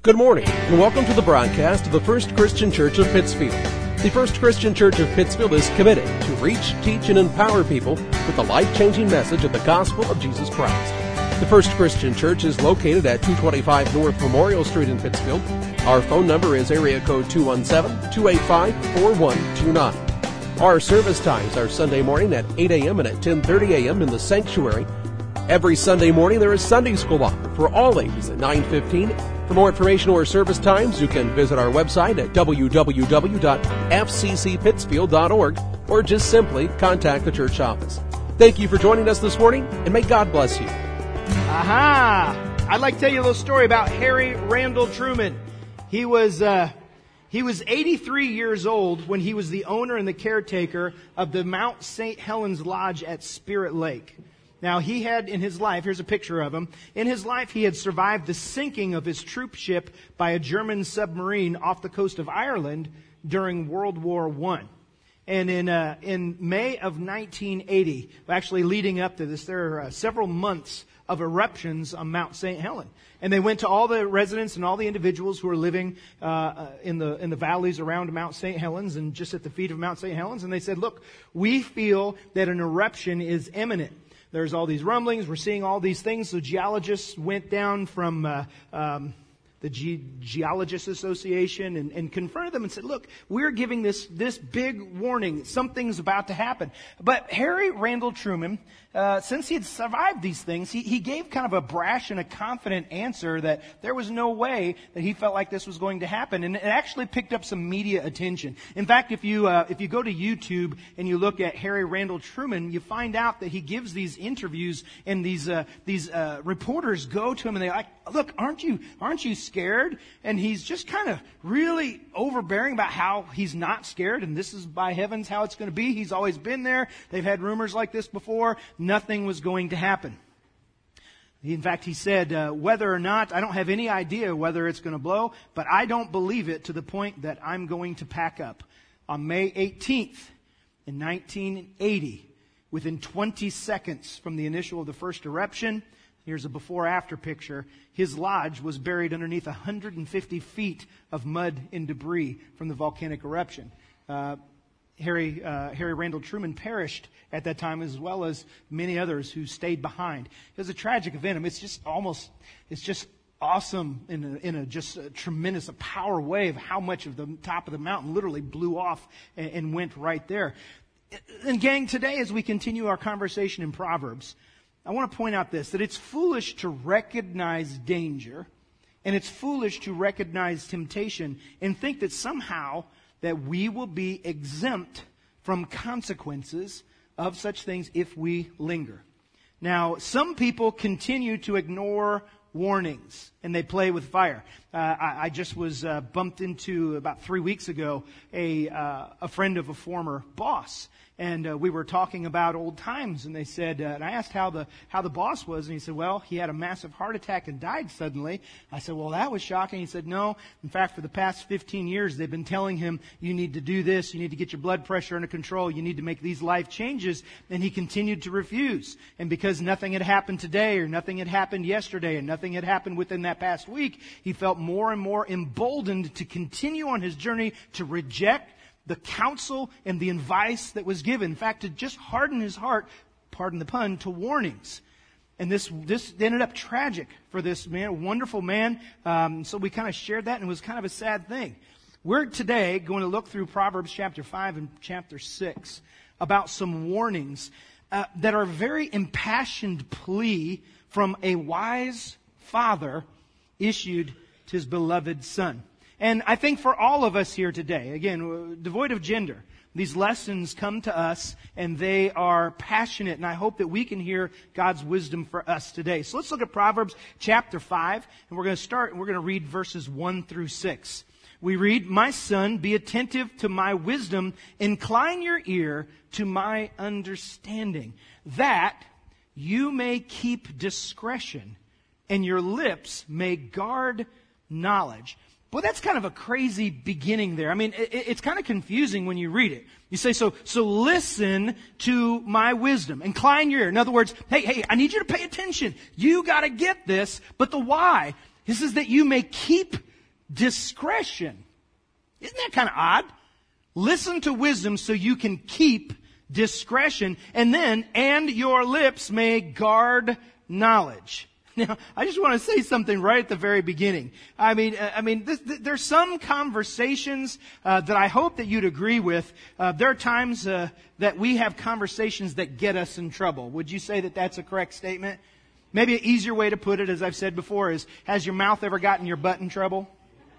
Good morning, and welcome to the broadcast of the First Christian Church of Pittsfield. The First Christian Church of Pittsfield is committed to reach, teach, and empower people with the life-changing message of the gospel of Jesus Christ. The First Christian Church is located at 225 North Memorial Street in Pittsfield. Our phone number is area code 217-285-4129. Our service times are Sunday morning at 8 a.m. and at 10:30 a.m. in the sanctuary. Every Sunday morning there is Sunday school offered for all ages at 9:15. For more information or service times, you can visit our website at www.fccpittsfield.org or just simply contact the church office. Thank you for joining us this morning, and may God bless you. Aha! I'd like to tell you a little story about Harry Randall Truman. He was 83 years old when he was the owner and the caretaker of the Mount St. Helens Lodge at Spirit Lake. Now, he had in his life, here's a picture of him, in his life he had survived the sinking of his troop ship by a German submarine off the coast of Ireland during World War I. And in May of 1980, actually leading up to this, there are several months of eruptions on Mount St. Helens. And they went to all the residents and all the individuals who were living in the valleys around Mount St. Helens and just at the feet of Mount St. Helens. And they said, look, we feel that an eruption is imminent. There's all these rumblings. We're seeing all these things. So geologists went down from the Geologists Association and confronted them and said, look, we're giving this big warning. Something's about to happen. But Harry Randall Truman, since he had survived these things, he gave kind of a brash and a confident answer that there was no way that he felt like this was going to happen. And it actually picked up some media attention. In fact, if you go to YouTube and you look at Harry Randall Truman, you find out that he gives these interviews and these reporters go to him and they're like, look, aren't you scared? And he's just kind of really overbearing about how he's not scared, and this is by heavens how it's going to be. He's always been there. They've had rumors like this before. Nothing was going to happen. In fact, he said, whether or not, I don't have any idea whether it's going to blow, but I don't believe it to the point that I'm going to pack up. On May 18th in 1980, within 20 seconds from the initial of the first eruption, here's a before-after picture. His lodge was buried underneath 150 feet of mud and debris from the volcanic eruption. Harry Randall Truman perished at that time, as well as many others who stayed behind. It was a tragic event. I mean, it's just awesome in a tremendous power wave how much of the top of the mountain literally blew off and went right there. And gang, today as we continue our conversation in Proverbs, I want to point out this, that it's foolish to recognize danger and it's foolish to recognize temptation and think that somehow that we will be exempt from consequences of such things if we linger. Now, some people continue to ignore warnings and they play with fire. I just was bumped into about 3 weeks ago a friend of a former boss. And we were talking about old times, and they said, and I asked how the boss was, and he said, well, he had a massive heart attack and died suddenly. I said, well, that was shocking. He said, no. In fact, for the past 15 years, they've been telling him, you need to do this, you need to get your blood pressure under control, you need to make these life changes, and he continued to refuse. And because nothing had happened today, or nothing had happened yesterday, and nothing had happened within that past week, he felt more and more emboldened to continue on his journey to reject the counsel and the advice that was given. In fact, to just harden his heart, pardon the pun, to warnings. And this ended up tragic for this man, a wonderful man. So we kind of shared that, and it was kind of a sad thing. We're today going to look through Proverbs chapter 5 and chapter 6 about some warnings that are a very impassioned plea from a wise father issued to his beloved son. And I think for all of us here today, again, devoid of gender, these lessons come to us and they are passionate, and I hope that we can hear God's wisdom for us today. So let's look at Proverbs chapter 5, and we're going to read verses 1 through 6. We read, "My son, be attentive to my wisdom, incline your ear to my understanding, that you may keep discretion, and your lips may guard knowledge." Well, that's kind of a crazy beginning there. I mean, it's kind of confusing when you read it. You say, so listen to my wisdom. Incline your ear. In other words, hey, I need you to pay attention. You got to get this. But the why, this is that you may keep discretion. Isn't that kind of odd? Listen to wisdom so you can keep discretion, and your lips may guard knowledge. Now, I just want to say something right at the very beginning. There's some conversations that I hope that you'd agree with. There are times that we have conversations that get us in trouble. Would you say that that's a correct statement? Maybe an easier way to put it, as I've said before, is, has your mouth ever gotten your butt in trouble?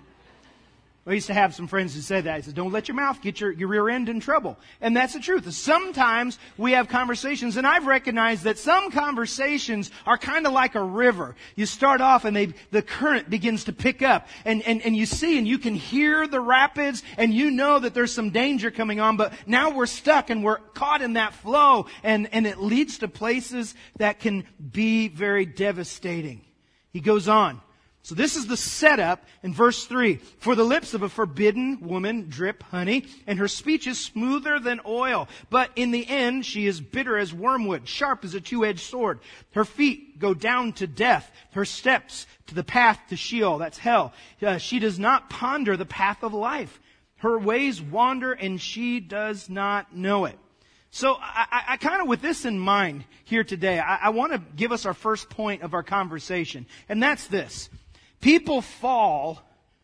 I used to have some friends who said that. I said, don't let your mouth get your rear end in trouble. And that's the truth. Sometimes we have conversations, and I've recognized that some conversations are kind of like a river. You start off and the current begins to pick up, and you see and you can hear the rapids, and you know that there's some danger coming on, but now we're stuck and we're caught in that flow, and it leads to places that can be very devastating. He goes on. So this is the setup in verse 3. For the lips of a forbidden woman drip honey, and her speech is smoother than oil. But in the end, she is bitter as wormwood, sharp as a two-edged sword. Her feet go down to death, her steps to the path to Sheol, that's hell. She does not ponder the path of life. Her ways wander, and she does not know it. So I kind of, with this in mind here today, I want to give us our first point of our conversation, and that's this. People fall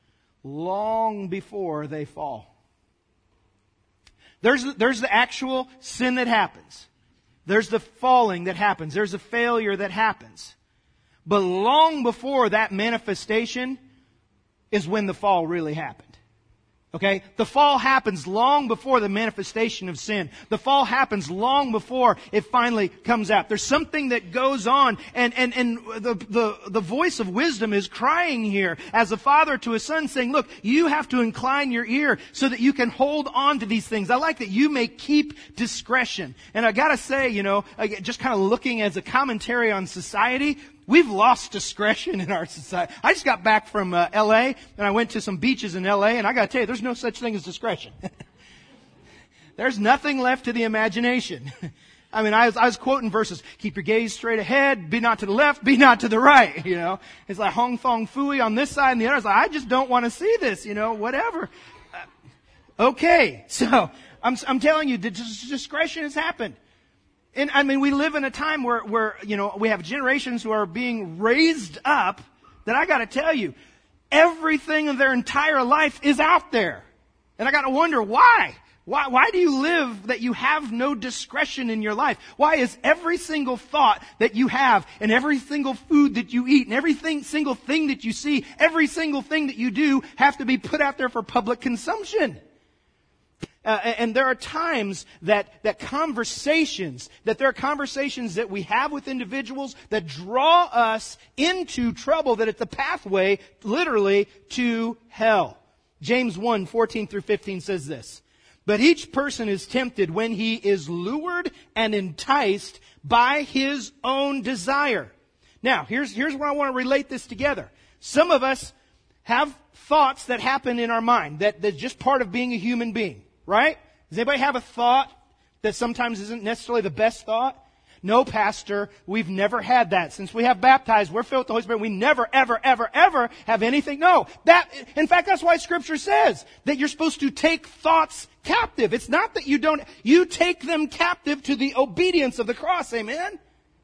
long before they fall. There's the actual sin that happens. There's the falling that happens. There's a failure that happens. But long before that manifestation is when the fall really happened. Okay? The fall happens long before the manifestation of sin. The fall happens long before it finally comes out. There's something that goes on, and the voice of wisdom is crying here as a father to his son, saying, look, you have to incline your ear so that you can hold on to these things. I like that you may keep discretion. And I gotta say, just kind of looking as a commentary on society, we've lost discretion in our society. I just got back from L.A., and I went to some beaches in L.A., and I got to tell you, there's no such thing as discretion. There's nothing left to the imagination. I was quoting verses, keep your gaze straight ahead, be not to the left, be not to the right, It's like Hong Fong Fooey on this side and the other. It's like, I just don't want to see this, whatever. Okay, so I'm telling you, discretion has happened. And we live in a time where we have generations who are being raised up that I gotta tell you, everything of their entire life is out there. And I gotta wonder why. Why do you live that you have no discretion in your life? Why is every single thought that you have, and every single food that you eat, and every single thing that you see, every single thing that you do have to be put out there for public consumption? And there are times that there are conversations that we have with individuals that draw us into trouble, that it's a pathway, literally, to hell. James 1:14-15 says this. But each person is tempted when he is lured and enticed by his own desire. Now, here's where I want to relate this together. Some of us have thoughts that happen in our mind, that's just part of being a human being. Right? Does anybody have a thought that sometimes isn't necessarily the best thought? No, Pastor, we've never had that. Since we have baptized, we're filled with the Holy Spirit. We never, ever, ever, ever have anything. No. In fact, that's why Scripture says that you're supposed to take thoughts captive. It's not that you take them captive to the obedience of the cross. Amen?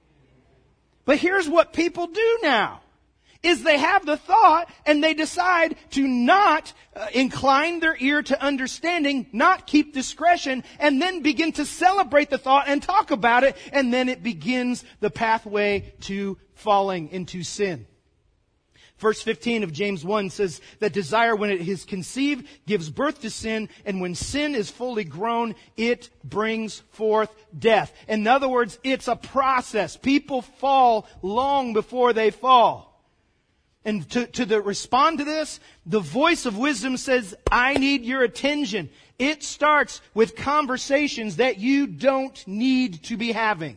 But here's what people do now. Is they have the thought and they decide to not incline their ear to understanding, not keep discretion, and then begin to celebrate the thought and talk about it, and then it begins the pathway to falling into sin. Verse 15 of James 1 says that desire, when it is conceived, gives birth to sin, and when sin is fully grown, it brings forth death. In other words, it's a process. People fall long before they fall. And to respond to this, the voice of wisdom says, I need your attention. It starts with conversations that you don't need to be having.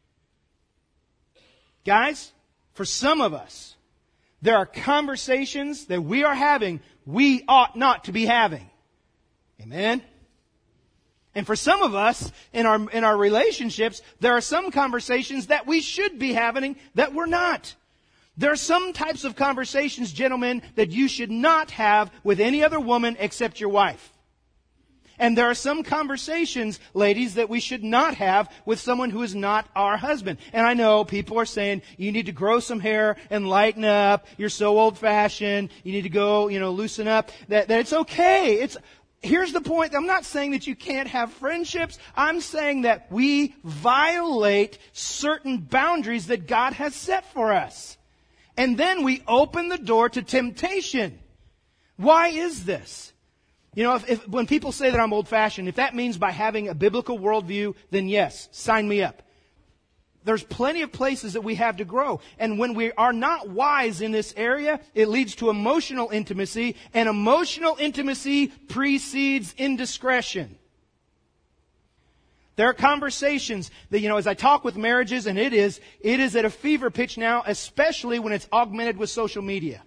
Guys, for some of us, there are conversations that we are having we ought not to be having. Amen? And for some of us, in our relationships, there are some conversations that we should be having that we're not. There are some types of conversations, gentlemen, that you should not have with any other woman except your wife. And there are some conversations, ladies, that we should not have with someone who is not our husband. And I know people are saying, you need to grow some hair and lighten up. You're so old-fashioned. You need to go, loosen up. That it's okay. Here's the point. I'm not saying that you can't have friendships. I'm saying that we violate certain boundaries that God has set for us. And then we open the door to temptation. Why is this? If when people say that I'm old-fashioned, if that means by having a biblical worldview, then yes, sign me up. There's plenty of places that we have to grow. And when we are not wise in this area, it leads to emotional intimacy, and emotional intimacy precedes indiscretion. There are conversations that, as I talk with marriages, and it is at a fever pitch now, especially when it's augmented with social media.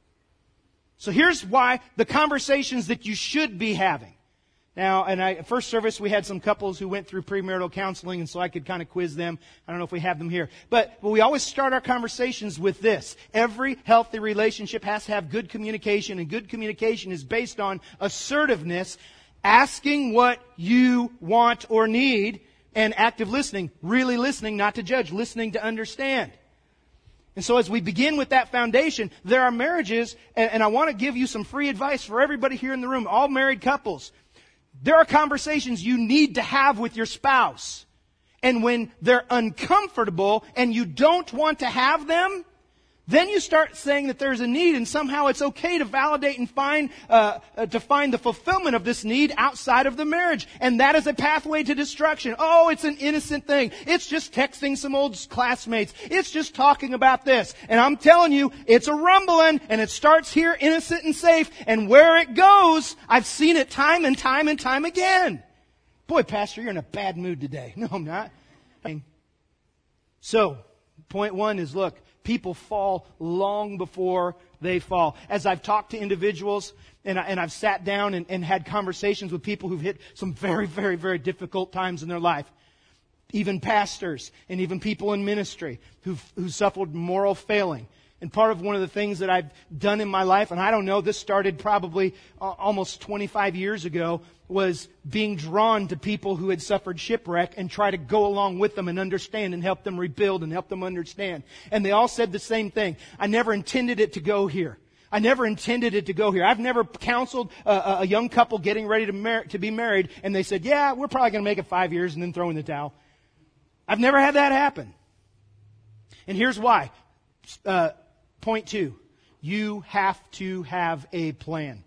So here's why the conversations that you should be having. Now, first service, we had some couples who went through premarital counseling, and so I could kind of quiz them. I don't know if we have them here. But we always start our conversations with this. Every healthy relationship has to have good communication, and good communication is based on assertiveness, asking what you want or need, and active listening. Really listening, not to judge, listening to understand. And so as we begin with that foundation, there are marriages, and I want to give you some free advice for everybody here in the room, all married couples. There are conversations you need to have with your spouse. And when they're uncomfortable and you don't want to have them, then you start saying that there's a need, and somehow it's okay to validate and find the fulfillment of this need outside of the marriage. And that is a pathway to destruction. Oh, it's an innocent thing. It's just texting some old classmates. It's just talking about this. And I'm telling you, it's a rumbling, and it starts here innocent and safe. And where it goes, I've seen it time and time and time again. Boy, Pastor, you're in a bad mood today. No, I'm not. So, point one is, look, people fall long before they fall. As I've talked to individuals and I've sat down and had conversations with people who've hit some very, very, very difficult times in their life, even pastors and even people in ministry who suffered moral failing. And part of one of the things that I've done in my life, and I don't know, this started probably almost 25 years ago, was being drawn to people who had suffered shipwreck and try to go along with them and understand and help them rebuild and help them understand. And they all said the same thing. I never intended it to go here. I've never counseled a young couple getting ready to be married, and they said, yeah, we're probably going to make it 5 years and then throw in the towel. I've never had that happen. And here's why. Point 2, you have to have a plan.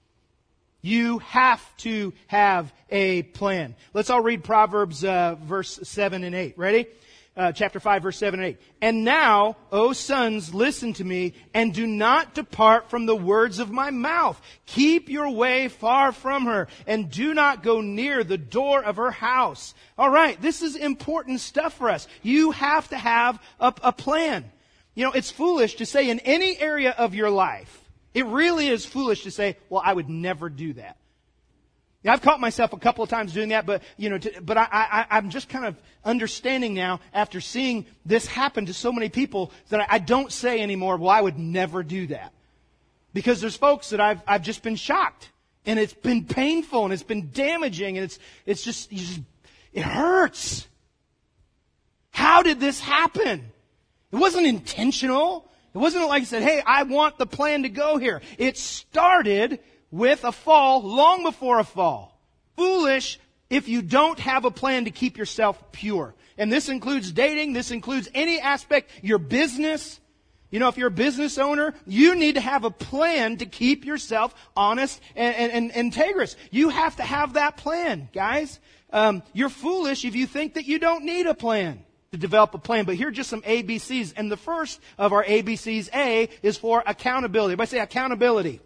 You have to have a plan. Let's all read Proverbs verse 7 and 8. Ready? Chapter 5, verse 7 and 8. And now, O sons, listen to me, and do not depart from the words of my mouth. Keep your way far from her, and do not go near the door of her house. All right, this is important stuff for us. You have to have a plan. It's foolish to say in any area of your life, it really is foolish to say, well, I would never do that. I've caught myself a couple of times doing that, but I'm just kind of understanding now after seeing this happen to so many people that I don't say anymore, well, I would never do that. Because there's folks that I've just been shocked, and it's been painful, and it's been damaging, and it hurts. How did this happen? It wasn't intentional. It wasn't like I said, hey, I want the plan to go here. It started with a fall long before a fall. Foolish if you don't have a plan to keep yourself pure. And this includes dating. This includes any aspect, your business. If you're a business owner, you need to have a plan to keep yourself honest and integrous. You have to have that plan, guys. You're foolish if you think that you don't need a plan to develop a plan. But here are just some ABCs. And the first of our ABCs, A, is for accountability. Everybody say accountability.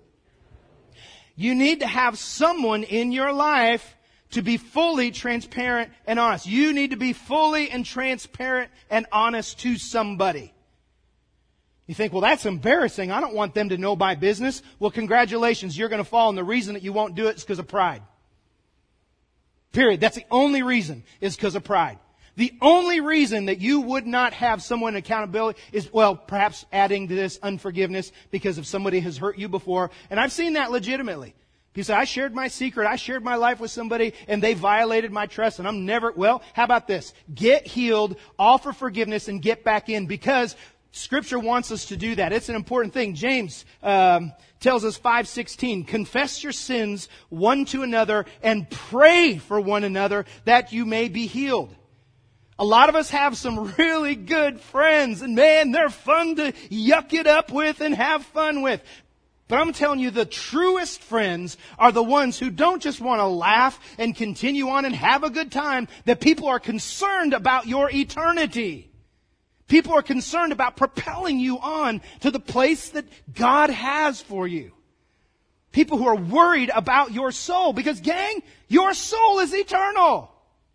You need to have someone in your life to be fully transparent and honest. You need to be fully and transparent and honest to somebody. You think, well, that's embarrassing. I don't want them to know my business. Well, congratulations. You're going to fall, and the reason that you won't do it is because of pride. Period. That's the only reason, is because of pride. The only reason that you would not have someone accountability is, well, perhaps adding to this unforgiveness because if somebody has hurt you before. And I've seen that legitimately. You say, I shared my secret, I shared my life with somebody, and they violated my trust, and I'm never, well, how about this? Get healed, offer forgiveness, and get back in, because Scripture wants us to do that. It's an important thing. James tells us 5:16, confess your sins one to another and pray for one another that you may be healed. A lot of us have some really good friends, and man, they're fun to yuck it up with and have fun with. But I'm telling you, the truest friends are the ones who don't just want to laugh and continue on and have a good time, that people are concerned about your eternity. People are concerned about propelling you on to the place that God has for you. People who are worried about your soul, because gang, your soul is eternal.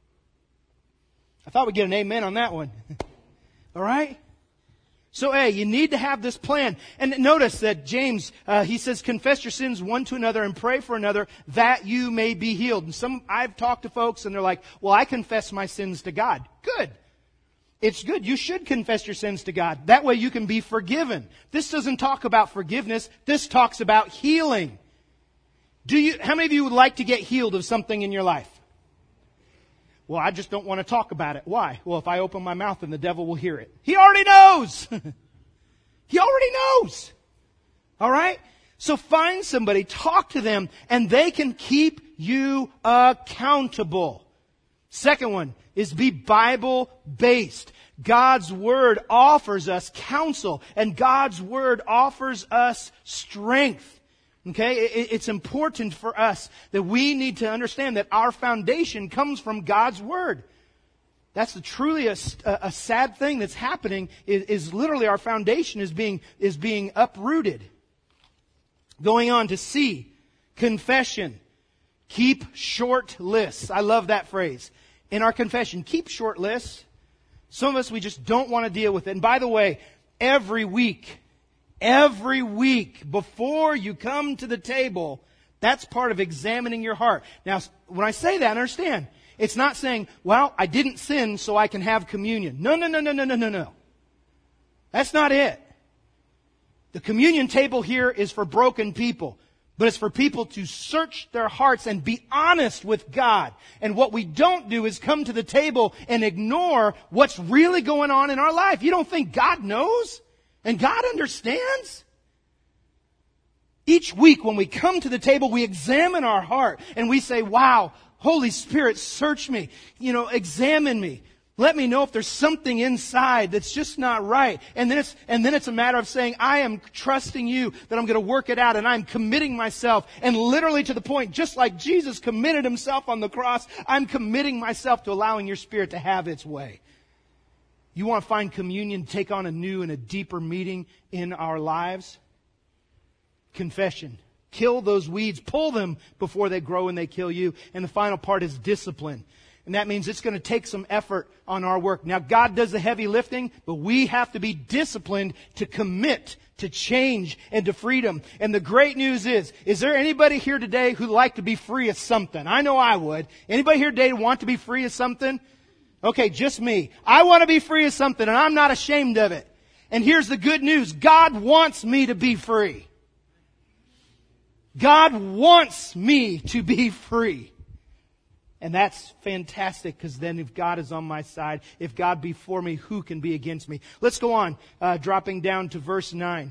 I thought we'd get an amen on that one. All right? So, you need to have this plan. And notice that James, he says, confess your sins one to another and pray for another that you may be healed. And I've talked to folks and they're like, well, I confess my sins to God. Good. It's good. You should confess your sins to God. That way you can be forgiven. This doesn't talk about forgiveness. This talks about healing. How many of you would like to get healed of something in your life? Well, I just don't want to talk about it. Why? Well, if I open my mouth, then the devil will hear it. He already knows. He already knows. All right? So find somebody, talk to them, and they can keep you accountable. Second one is be Bible-based. God's Word offers us counsel, and God's Word offers us strength. Okay, it's important for us that we need to understand that our foundation comes from God's Word. That's truly a sad thing that's happening, is literally our foundation is being uprooted. Going on to C, confession. Keep short lists. I love that phrase. In our confession, keep short lists. Some of us, we just don't want to deal with it. And by the way, every week before you come to the table, that's part of examining your heart. Now, when I say that, understand, it's not saying, well, I didn't sin so I can have communion. No. That's not it. The communion table here is for broken people, but it's for people to search their hearts and be honest with God. And what we don't do is come to the table and ignore what's really going on in our life. You don't think God knows? And God understands? Each week when we come to the table, we examine our heart and we say, wow, Holy Spirit, search me. Examine me. Let me know if there's something inside that's just not right. And then it's a matter of saying, I am trusting you that I'm going to work it out, and I'm committing myself. And literally to the point, just like Jesus committed himself on the cross, I'm committing myself to allowing your Spirit to have its way. You want to find communion, take on a new and a deeper meaning in our lives? Confession. Kill those weeds. Pull them before they grow and they kill you. And the final part is discipline. And that means it's going to take some effort on our work. Now, God does the heavy lifting, but we have to be disciplined to commit to change and to freedom. And the great news is there anybody here today who'd like to be free of something? I know I would. Anybody here today want to be free of something? Okay, just me. I want to be free of something, and I'm not ashamed of it. And here's the good news. God wants me to be free. God wants me to be free. And that's fantastic, because then if God is on my side, if God be for me, who can be against me? Let's go on, dropping down to verse 9.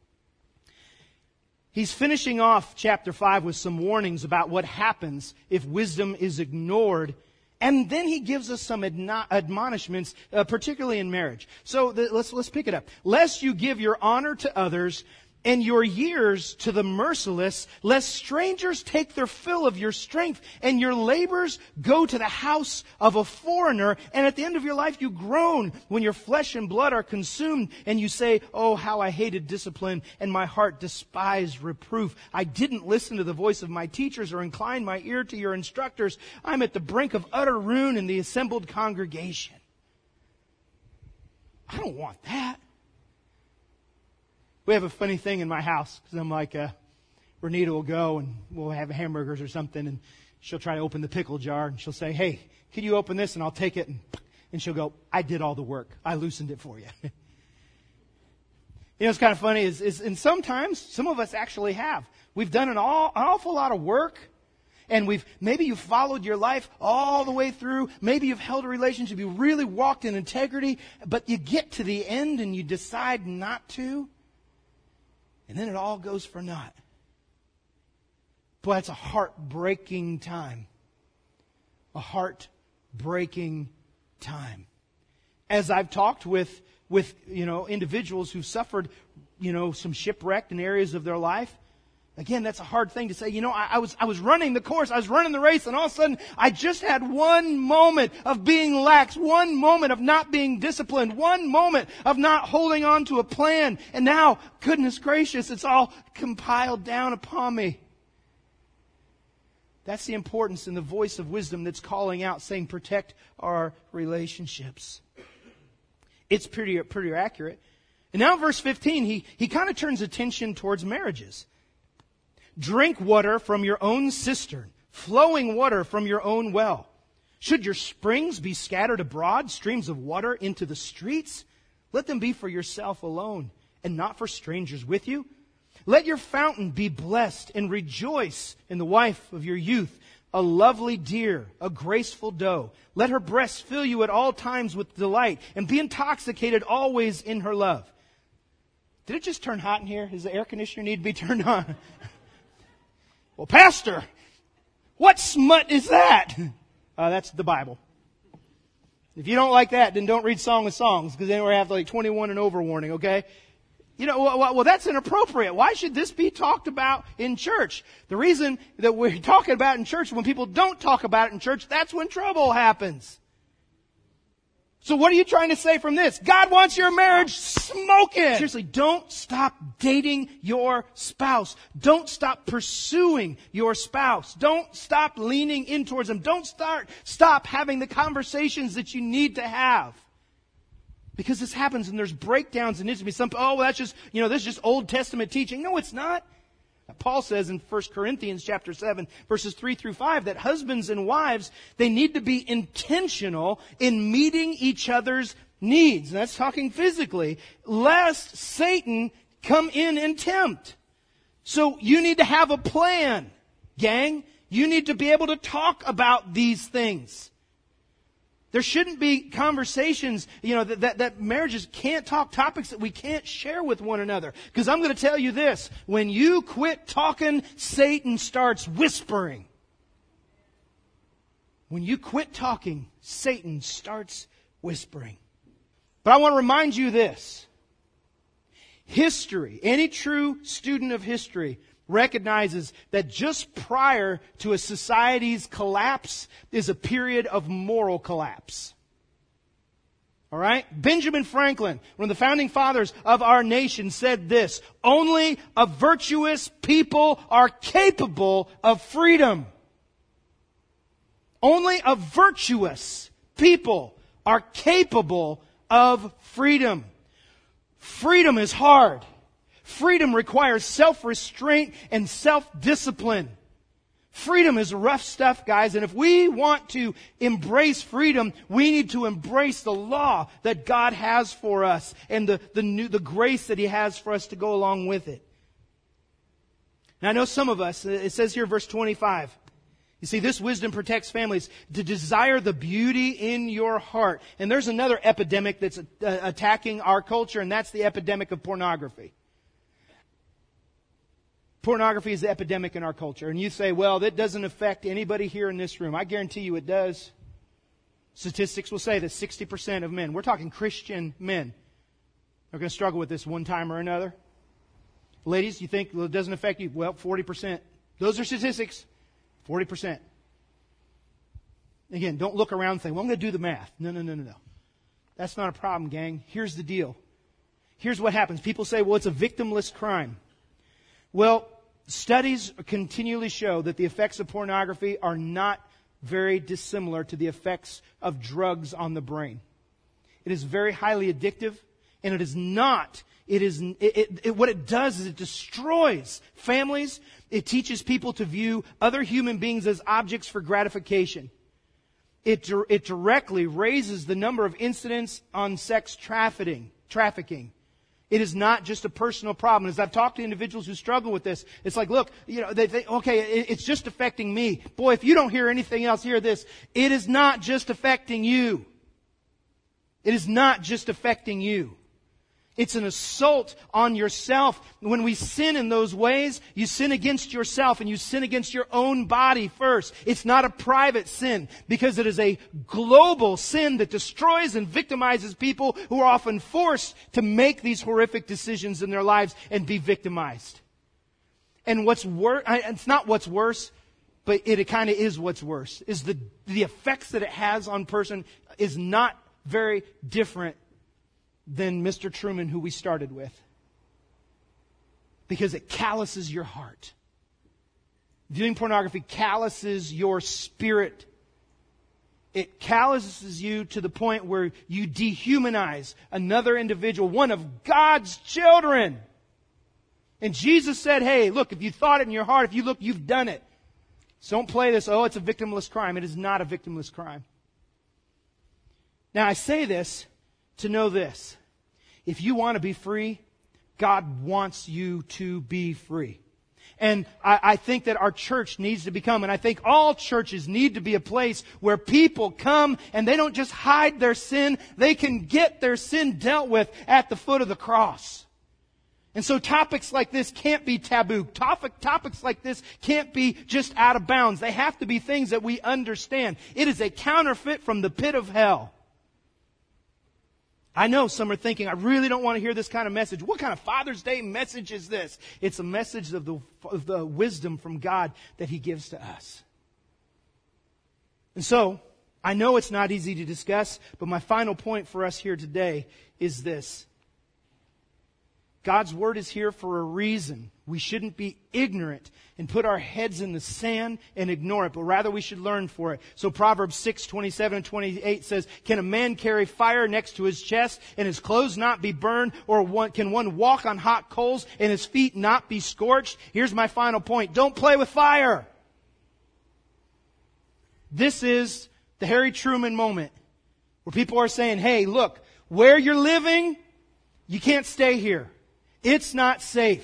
He's finishing off chapter 5 with some warnings about what happens if wisdom is ignored. And then he gives us some admonishments, particularly in marriage. So let's pick it up. Lest you give your honor to others and your years to the merciless, lest strangers take their fill of your strength and your labors go to the house of a foreigner. And at the end of your life you groan when your flesh and blood are consumed and you say, oh, how I hated discipline and my heart despised reproof. I didn't listen to the voice of my teachers or incline my ear to your instructors. I'm at the brink of utter ruin in the assembled congregation. I don't want that. We have a funny thing in my house, because I'm like, Renita will go and we'll have hamburgers or something, and she'll try to open the pickle jar, and she'll say, hey, can you open this? And I'll take it, and And she'll go, I did all the work. I loosened it for you. You know, it's kind of funny and sometimes some of us actually have. We've done an awful lot of work. And maybe you've followed your life all the way through. Maybe you've held a relationship. You really walked in integrity. But you get to the end and you decide not to. And then it all goes for naught. Boy, it's a heartbreaking time. A heartbreaking time. As I've talked with individuals who suffered, some shipwreck in areas of their life. Again, that's a hard thing to say. I was running the course, I was running the race, and all of a sudden, I just had one moment of being lax, one moment of not being disciplined, one moment of not holding on to a plan, and now, goodness gracious, it's all compiled down upon me. That's the importance in the voice of wisdom that's calling out, saying, protect our relationships. It's pretty accurate. And now in verse 15, he kind of turns attention towards marriages. Drink water from your own cistern, flowing water from your own well. Should your springs be scattered abroad, streams of water into the streets? Let them be for yourself alone, and not for strangers with you. Let your fountain be blessed, and rejoice in the wife of your youth, a lovely deer, a graceful doe. Let her breasts fill you at all times with delight, and be intoxicated always in her love. Did it just turn hot in here? Does the air conditioner need to be turned on? Well, Pastor, what smut is that? That's the Bible. If you don't like that, then don't read Song of Songs, because then we have 21 and over warning, okay? Well, that's inappropriate. Why should this be talked about in church? The reason that we're talking about it in church, when people don't talk about it in church, that's when trouble happens. So what are you trying to say from this? God wants your marriage smoking. Seriously, don't stop dating your spouse. Don't stop pursuing your spouse. Don't stop leaning in towards them. Don't stop having the conversations that you need to have. Because this happens and there's breakdowns in intimacy. That's just, this is just Old Testament teaching. No, it's not. Paul says in 1 Corinthians chapter 7, verses 3 through 5, that husbands and wives, they need to be intentional in meeting each other's needs. And that's talking physically, lest Satan come in and tempt. So you need to have a plan, gang. You need to be able to talk about these things. There shouldn't be conversations, that marriages can't talk topics that we can't share with one another. Because I'm going to tell you this, when you quit talking, Satan starts whispering. When you quit talking, Satan starts whispering. But I want to remind you this. History, any true student of history recognizes that just prior to a society's collapse is a period of moral collapse. All right? Benjamin Franklin, one of the founding fathers of our nation, said this: only a virtuous people are capable of freedom. Only a virtuous people are capable of freedom. Freedom is hard. Freedom requires self-restraint and self-discipline. Freedom is rough stuff, guys, and if we want to embrace freedom, we need to embrace the law that God has for us and the grace that He has for us to go along with it. Now, I know some of us, it says here, verse 25, you see, this wisdom protects families, to desire the beauty in your heart. And there's another epidemic that's attacking our culture, and that's the epidemic of pornography. Pornography is the epidemic in our culture. And you say, well, that doesn't affect anybody here in this room. I guarantee you it does. Statistics will say that 60% of men, we're talking Christian men, are going to struggle with this one time or another. Ladies, you think, well, it doesn't affect you? Well, 40%. Those are statistics. 40%. Again, don't look around and think, well, I'm going to do the math. No. That's not a problem, gang. Here's the deal. Here's what happens. People say, well, it's a victimless crime. Well, studies continually show that the effects of pornography are not very dissimilar to the effects of drugs on the brain. It is very highly addictive, and it is not. What it does is it destroys families. It teaches people to view other human beings as objects for gratification. it directly raises the number of incidents on sex trafficking. It is not just a personal problem. As I've talked to individuals who struggle with this, it's like, look, they think, okay, it's just affecting me. Boy, if you don't hear anything else, hear this. It is not just affecting you. It is not just affecting you. It's an assault on yourself. When we sin in those ways, you sin against yourself and you sin against your own body first. It's not a private sin because it is a global sin that destroys and victimizes people who are often forced to make these horrific decisions in their lives and be victimized. And what's worse, it's not what's worse, but it kind of is what's worse, is the effects that it has on person is not very different than Mr. Truman, who we started with. Because it calluses your heart. Viewing pornography calluses your spirit. It calluses you to the point where you dehumanize another individual, one of God's children. And Jesus said, hey, look, if you thought it in your heart, if you look, you've done it. So don't play this, it's a victimless crime. It is not a victimless crime. Now, I say this to know this. If you want to be free, God wants you to be free. And I think that our church needs to become, and I think all churches need to be a place where people come and they don't just hide their sin, they can get their sin dealt with at the foot of the cross. And so topics like this can't be taboo. Topics like this can't be just out of bounds. They have to be things that we understand. It is a counterfeit from the pit of hell. I know some are thinking, I really don't want to hear this kind of message. What kind of Father's Day message is this? It's a message of the wisdom from God that He gives to us. And so, I know it's not easy to discuss, but my final point for us here today is this. God's Word is here for a reason. We shouldn't be ignorant and put our heads in the sand and ignore it, but rather we should learn for it. So Proverbs 6:27 and 28 says, can a man carry fire next to his chest and his clothes not be burned? Or can one walk on hot coals and his feet not be scorched? Here's my final point. Don't play with fire. This is the Harry Truman moment where people are saying, hey, look, where you're living, you can't stay here. It's not safe.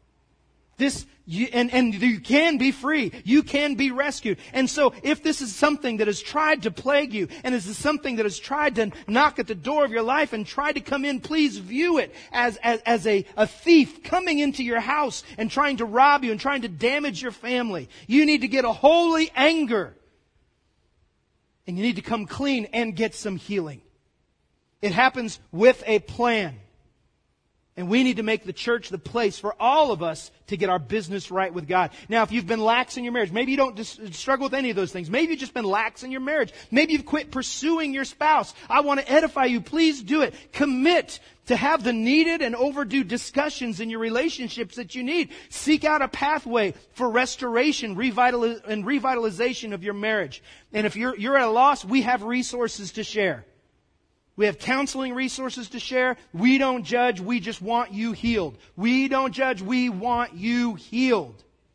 And you can be free. You can be rescued. And so if this is something that has tried to plague you, and this is something that has tried to knock at the door of your life and tried to come in, please view it as a thief coming into your house and trying to rob you and trying to damage your family. You need to get a holy anger. And you need to come clean and get some healing. It happens with a plan. And we need to make the church the place for all of us to get our business right with God. Now, if you've been lax in your marriage, maybe you don't struggle with any of those things. Maybe you've just been lax in your marriage. Maybe you've quit pursuing your spouse. I want to edify you. Please do it. Commit to have the needed and overdue discussions in your relationships that you need. Seek out a pathway for restoration, and revitalization of your marriage. And if you're at a loss, we have resources to share. We have counseling resources to share. We don't judge. We just want you healed. We don't judge. We want you healed.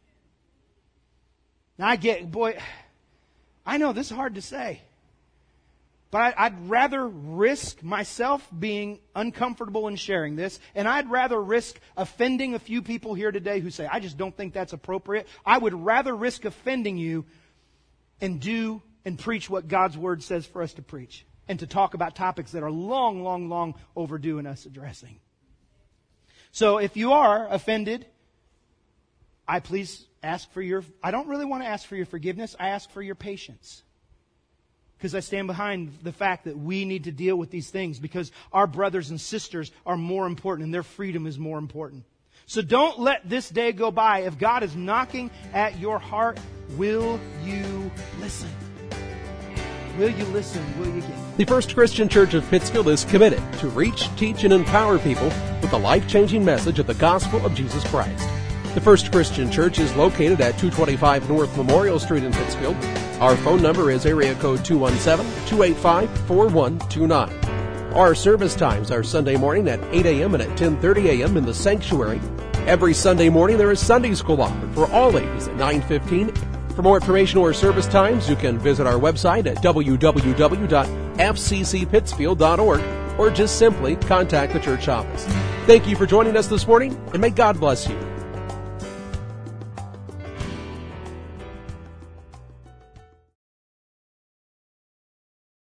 Now I know this is hard to say. But I'd rather risk myself being uncomfortable in sharing this. And I'd rather risk offending a few people here today who say, I just don't think that's appropriate. I would rather risk offending you and do and preach what God's Word says for us to preach. And to talk about topics that are long, long, long overdue in us addressing. So if you are offended, I don't really want to ask for your forgiveness. I ask for your patience. Because I stand behind the fact that we need to deal with these things because our brothers and sisters are more important and their freedom is more important. So don't let this day go by. If God is knocking at your heart, will you listen? Will you listen? Will you get? The First Christian Church of Pittsfield is committed to reach, teach, and empower people with the life-changing message of the gospel of Jesus Christ. The First Christian Church is located at 225 North Memorial Street in Pittsfield. Our phone number is area code 217-285-4129. Our service times are Sunday morning at 8 a.m. and at 10:30 a.m. in the sanctuary. Every Sunday morning there is Sunday school offered for all ages at 9:15 For more information or service times, you can visit our website at www.fccpittsfield.org or just simply contact the church office. Thank you for joining us this morning, and may God bless you.